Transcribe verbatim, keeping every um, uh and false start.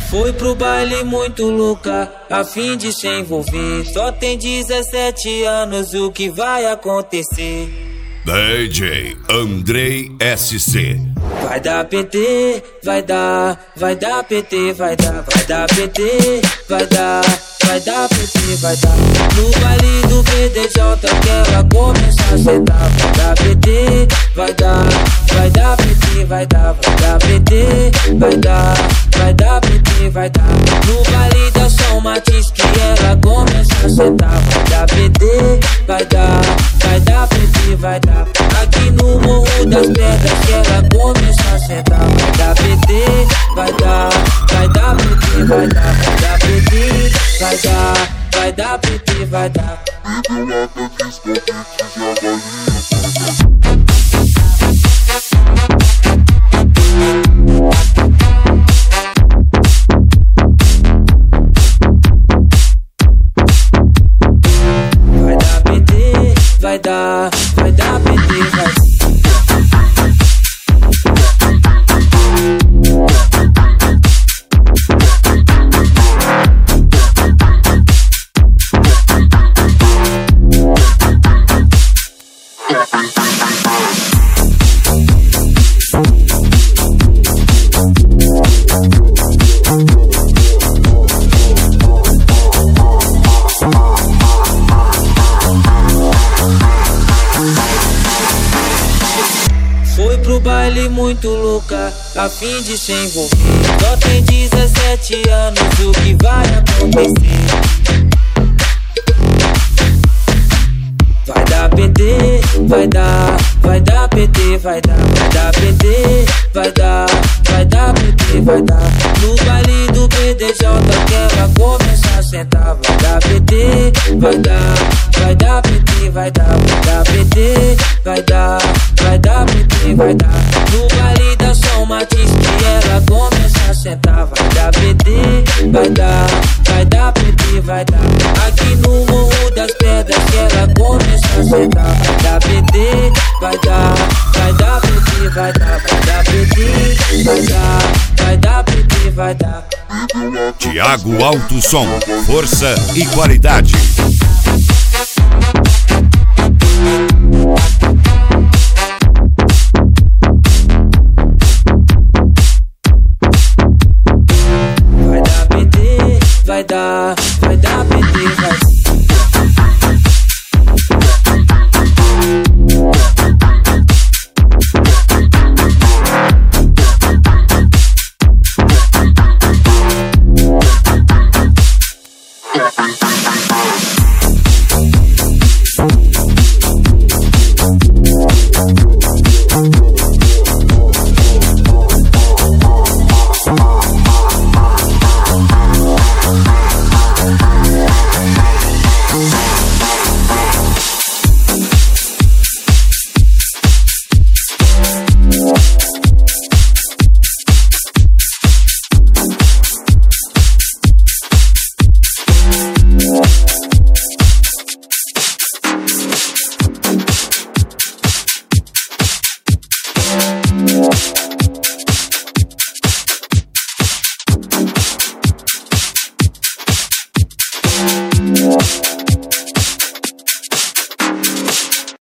Foi pro baile muito louca, a fim de se envolver. Só tem dezessete anos, o que vai acontecer? D J Andrei S C. Vai dar P T, vai dar, vai dar P T, vai dar, vai dar P T, vai dar, vai dar P T, vai dar. No baile do B D J que ela começa a sentar. Vai dar P T, vai dar, vai dar P T, vai dar, vai dar P T, vai dar, vai dar P T, vai dar. No baile da São Matiz que ela começa a sentar. Vai dar P T, vai dar, vai dar P T, vai dar. Aqui no Morro das Pedras que ela começa a sentar. Vai dar P T, vai dar, vai dar P T, vai dar, vai dar P T, vai dar, vai dar P T, vai dar. Vai dar P T, vai dar, vai dar P T, vai dar. Foi pro baile muito louca, a fim de se envolver. Só tem dezessete anos, o que vai acontecer? Vai dar P T, vai dar, vai dar P T, vai dar, vai dar P T, vai dar, vai dar P T, vai dar. No baile do B D J que ela começa a sentar. Vai dar P T, vai dar, vai dar P T, vai dar, vai dar P T, vai dar, vai dar P T, vai dar. No baile da São Matiz que ela começa a sentar. Vai dar P T, vai dar, vai dar P T, vai dar. Aqui no Morro das Pedras que ela começa a sentar. Vai dar P T, vai dar, vai dar P T, vai dar, vai dar P T, vai dar, vai dar P T, vai dar. Thiago Alto Som, força e qualidade.